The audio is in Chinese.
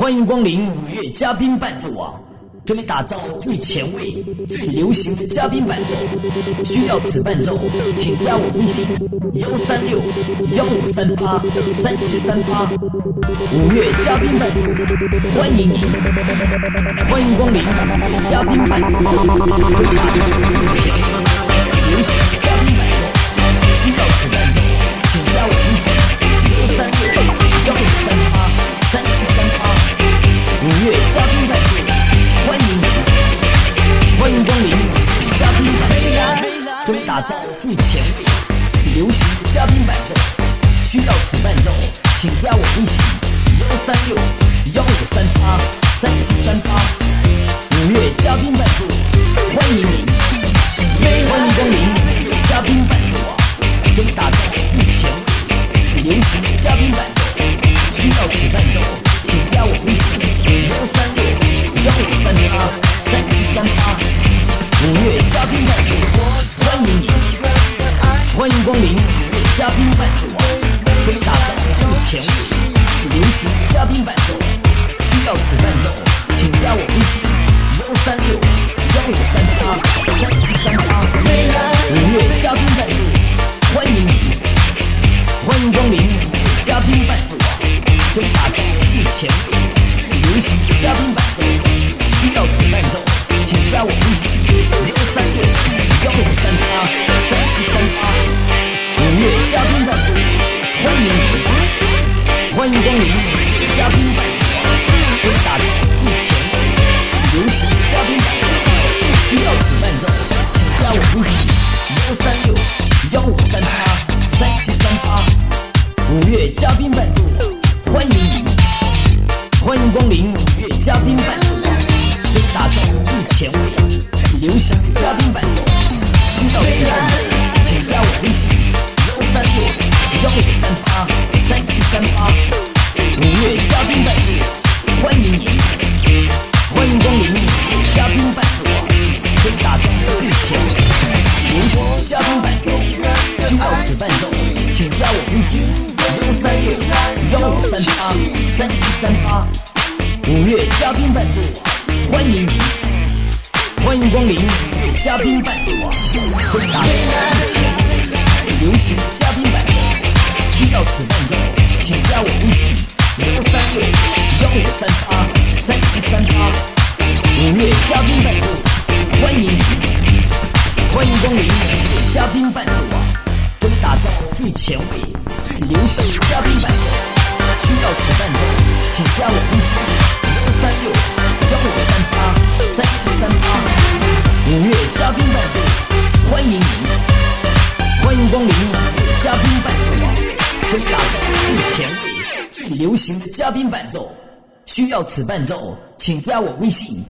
欢迎光临五月嘉宾伴奏网，这里打造最前卫、最流行的嘉宾伴奏。需要此伴奏，请加我微信136-1538-3738。五月嘉宾伴奏，欢迎您！欢迎光临五月嘉宾伴奏网，这里打造最前卫、流行的嘉宾伴奏。需要此伴奏，请加我微信136-1538-3738。五月嘉宾伴奏，欢迎您！欢迎光临嘉宾伴奏，这里打造最前卫、最流行的嘉宾伴奏。需要此伴奏，请加我微信136-1538-3738。五月嘉宾伴奏，欢迎您！欢迎光临嘉宾伴奏网，这里打造最前卫、最流行的嘉宾伴奏。需要此伴奏，请加我微信136-1538-3738。五月嘉宾伴奏，欢迎您！欢迎光临五月嘉宾伴奏网，这里打造最前卫、最流行的嘉宾伴奏。需要此伴奏，请加我微信136-1538-3738。五月嘉宾伴奏，欢迎您！欢迎光临五月嘉宾伴奏网，这里打造最前卫、最流行的嘉宾伴奏。需要此伴奏，请加我微信136-1538-3738。五月嘉宾伴奏，欢迎您！欢迎光临五月嘉宾伴奏网，这里打造最前卫、最流行的嘉宾伴奏。需要此伴奏，请加我微信136-1538-3738。五月嘉宾伴奏，欢迎您！欢迎光临五月嘉宾伴奏网，这里打造最前卫、最流行的嘉宾伴奏。需要此伴奏，请加我微信136-1538-3738。五月嘉宾伴奏，欢迎您！欢迎光临五月嘉宾伴奏网，这里打造最前卫、最流行的嘉宾伴奏。需要此伴奏，请加我微信136-1538-3738。五月嘉宾伴奏，欢迎您！欢迎光临五月嘉宾伴奏网，这里打造最前卫、最流行的嘉宾伴奏。需要此伴奏，请加我微信136-1538-3738。五月嘉宾伴奏，欢迎您！欢迎光临五月嘉宾伴奏网，这里打造最前卫、最流行的嘉宾伴奏。需要此伴奏，请加我微信136-1538-3738。五月嘉宾伴奏，欢迎您！欢迎光临五月嘉宾伴奏网，这里打造最前卫、最流行的嘉宾伴奏。需要此伴奏，请加我微信